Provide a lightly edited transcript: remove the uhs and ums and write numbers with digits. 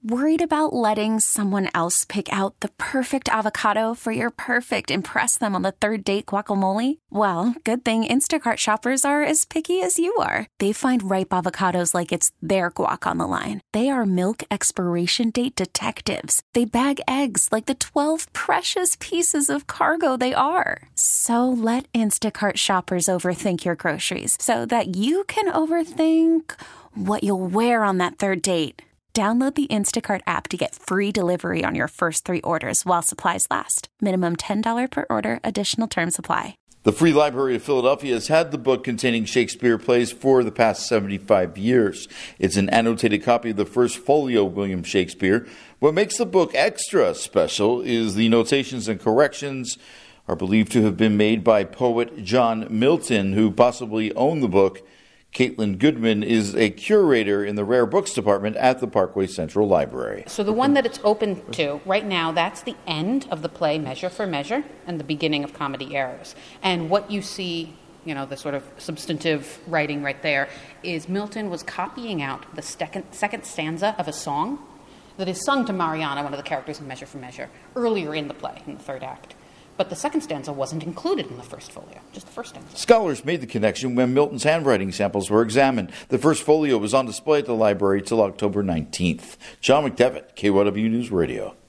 Worried about letting someone else pick out the perfect avocado for your perfect impress them on the third date guacamole? Well, good thing Instacart shoppers are as picky as you are. They find ripe avocados like it's their guac on the line. They are milk expiration date detectives. They bag eggs like the 12 precious pieces of cargo they are. So let Instacart shoppers overthink your groceries so that you can overthink what you'll wear on that third date. Download the Instacart app to get free delivery on your first 3 orders while supplies last. Minimum $10 per order. Additional terms apply. The Free Library of Philadelphia has had the book containing Shakespeare plays for the past 75 years. It's an annotated copy of the first folio of William Shakespeare. What makes the book extra special is the notations and corrections are believed to have been made by poet John Milton, who possibly owned the book. Caitlin Goodman is a curator in the Rare Books Department at the Parkway Central Library. So the one that it's open to right now, that's the end of the play Measure for Measure and the beginning of Comedy Errors. And what you see, the sort of substantive writing right there is Milton was copying out the second stanza of a song that is sung to Mariana, one of the characters in Measure for Measure, earlier in the play, in the third act. But the second stanza wasn't included in the first folio, just the first stanza. Scholars made the connection when Milton's handwriting samples were examined. The first folio was on display at the library till October 19th. John McDevitt, KYW News Radio.